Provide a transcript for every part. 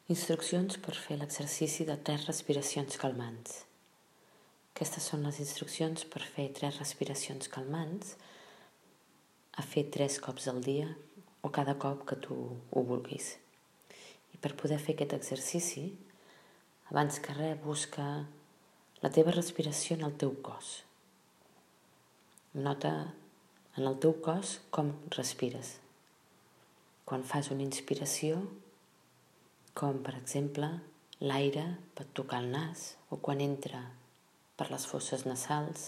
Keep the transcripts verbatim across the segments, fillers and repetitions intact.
Instruccions per fer l'exercici de tres respiracions calmants. Aquestes són les instruccions per fer tres respiracions calmants a fer tres cops al dia o cada cop que tu ho vulguis. I per poder fer aquest exercici, abans que res, busca la teva respiració en el teu cos. Nota en el teu cos com respires. Quan fas una inspiració, com per exemple l'aire pot tocar el nas o quan entra per les fosses nasals,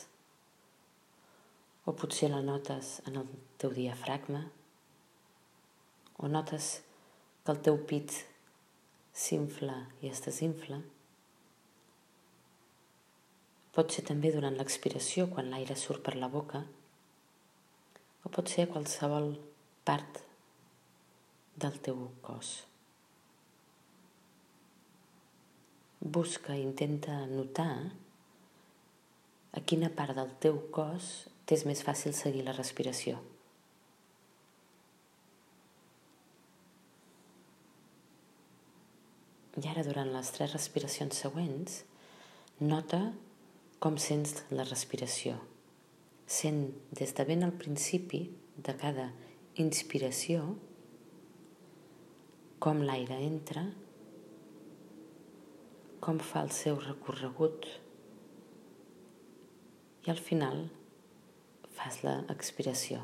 o potser la notes en el teu diafragma, o notes que el teu pit s'infla i es desinfla. Pot ser també durant l'expiració, quan l'aire surt per la boca, o pot ser a qualsevol part del teu cos. Busca i intenta notar a quina part del teu cos t'és més fàcil seguir la respiració. I ara, durant les tres respiracions següents, nota com sents la respiració. Sent des de ben al principi de cada inspiració com l'aire entra, com fa el seu recorregut i al final fas l'expiració.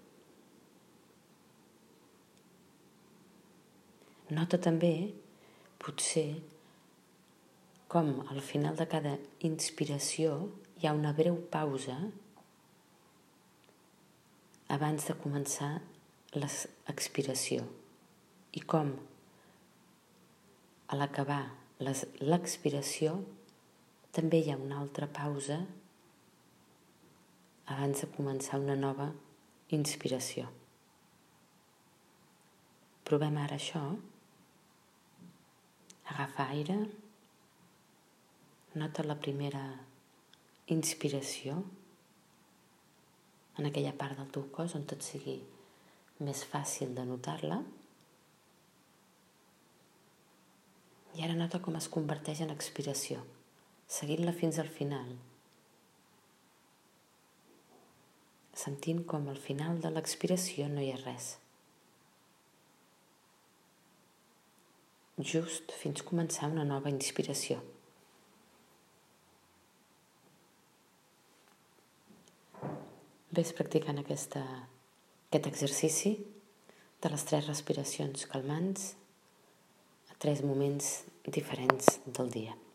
Nota també, potser, com al final de cada inspiració hi ha una breu pausa abans de començar l'expiració i com a l'acabar l'expiració també hi ha una altra pausa abans de començar una nova inspiració. Provem ara això. Agafa aire. Nota la primera inspiració en aquella part del teu cos on tot sigui més fàcil de notar-la. I ara nota com es converteix en expiració, seguint-la fins al final. Sentint com al final de l'expiració no hi ha res. Just fins començar una nova inspiració. Ves practicant aquesta, aquest exercici de les tres respiracions calmants a tres moments diferents del dia.